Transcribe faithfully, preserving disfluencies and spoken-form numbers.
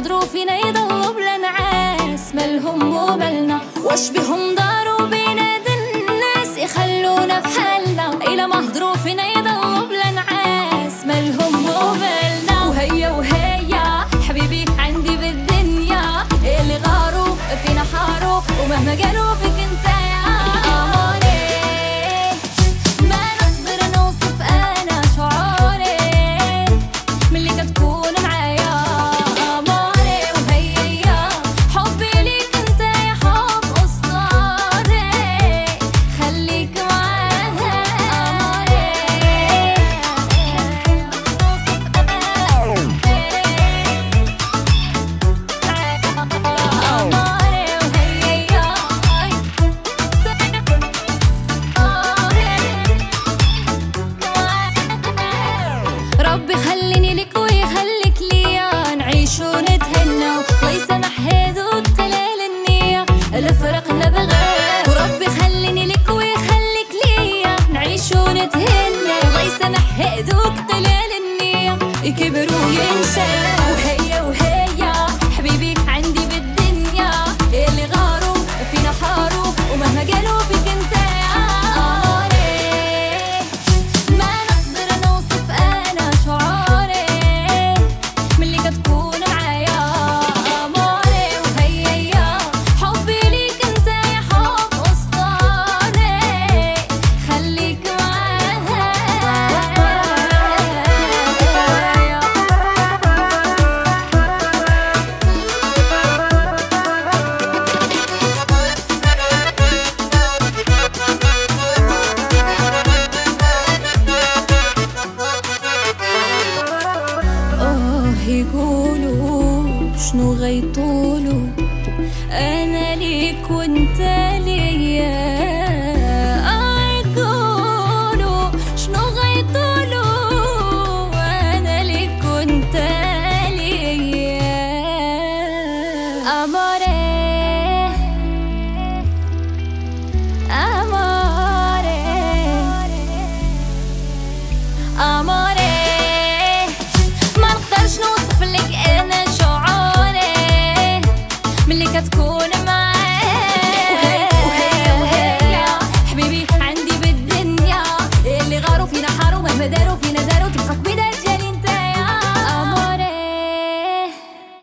يهضروا فينا يضلوا بلا نعاس، مالهم ومالنا واش بهم داروا بيناد الناس يخلونا في حالنا، إلا ما هضروا فينا يضلوا بلا نعاس، مالهم ومالنا. وهيا وهيا حبيبي عندي بالدنيا اللي غاروا فينا حاروا، ومهما قالوا فيك انت يا أموري ما نقدر نوصف انا شعوري ملي كتكون معايا أموري. وهيا حبي ليك انت يا حب أسطوري، خليك معاها أموري. ربي خليني لك ويخليك ليا نعيش ونتهنى، الله يسامح هادو قلال النية الفرق نبغى. وربي خليني لك ويخليك ليا نعيش ونتهنى، الله يسامح هادو قلال النية يكبروا وينساو. وهيا وهيا حبيبي عندي بالدنيا اللي غاروا فينا حاروا، ومهما قالوا فيك انت يا أموري ما نقدر نوصف انا شعوري ملي كتكون معايا أموري. وهيا حبي ليك انت يا حب أسطوري، خليك معاها. آه يقولوا شنو غيطولوا، أنا ليك وأنت ليا. آه يقولوا شنو غيطولوا، أنا ليك وأنت ليا. أموري